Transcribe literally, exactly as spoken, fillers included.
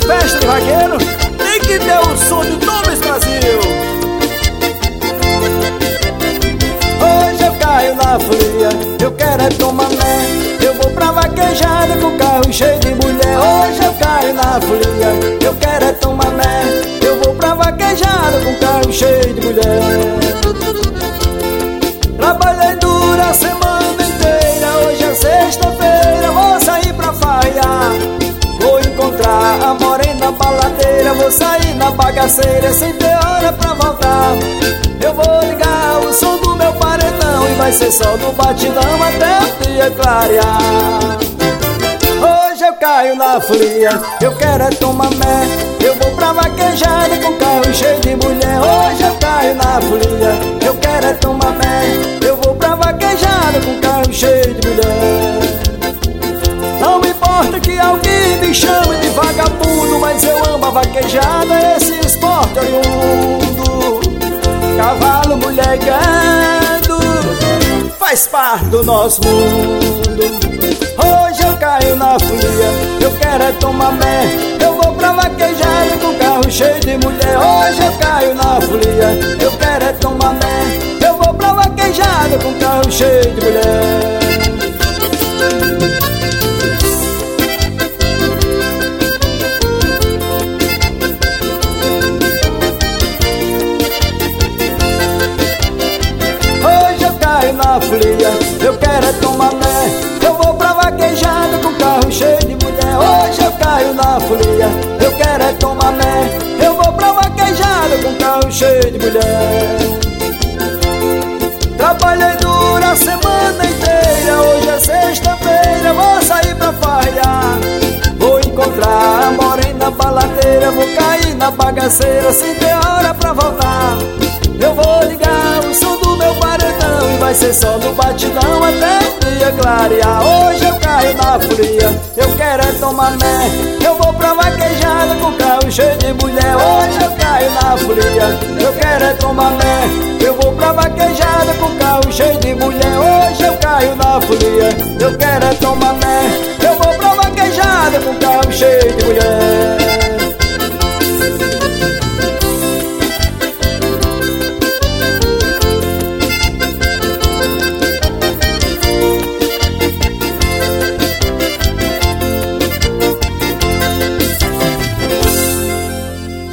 festa de vaqueiro tem que ter o som de Domes Brasil. Hoje eu caio na folia, eu quero é tomar mé. Eu vou pra vaquejada com carro cheio de mulher. Hoje eu caio na folia, eu quero é tomar mé. Eu vou pra vaquejada com carro cheio de mulher. Trabalhei dura a semana inteira, hoje é sexta-feira, vou sair pra farrear. Vou encontrar a morena baladeira, vou sair na bagaceira sem ter hora pra voltar. Eu vou ligar o som do meu paredão e vai ser só do batidão até o dia clarear. Hoje eu caio na folia, eu quero é tomar mé. Eu vou pra vaquejada com carro cheio de mulher. Hoje eu caio na folia, eu quero é tomar mé. Eu vou pra vaquejada com carro cheio de mulher. Não importa que alguém me chame de vagabundo, mas eu amo a vaquejada, esse esporte oriundo. Cavalo, mulher e gado faz parte do nosso mundo. Hoje eu caio na folia, eu quero é tomar mé. Eu vou pra vaquejada com carro cheio de mulher. Hoje eu caio na folia, eu quero é tomar mé. Eu vou pra vaquejada com carro cheio de mulher. Na folia, eu quero é tomar mé. Eu vou pra vaquejada com carro cheio de mulher. Hoje eu caio na folia, eu quero é tomar mé. Eu vou pra vaquejada com carro cheio de mulher. Trabalhei dura a semana inteira, hoje é sexta-feira, vou sair pra farrear. Vou encontrar a morena baladeira, vou cair na bagaceira sem ter hora pra voltar. Eu vou ligar o som do meu paredão e vai ser só no batidão até o dia clarear. Hoje eu caio na folia, eu quero é tomar mé. Eu vou pra vaquejada com carro cheio de mulher. Hoje eu caio na folia, eu quero é tomar mé. Eu vou pra vaquejada com carro cheio de mulher. Hoje eu caio na folia, eu quero é tomar mé. Eu vou pra vaquejada com carro cheio de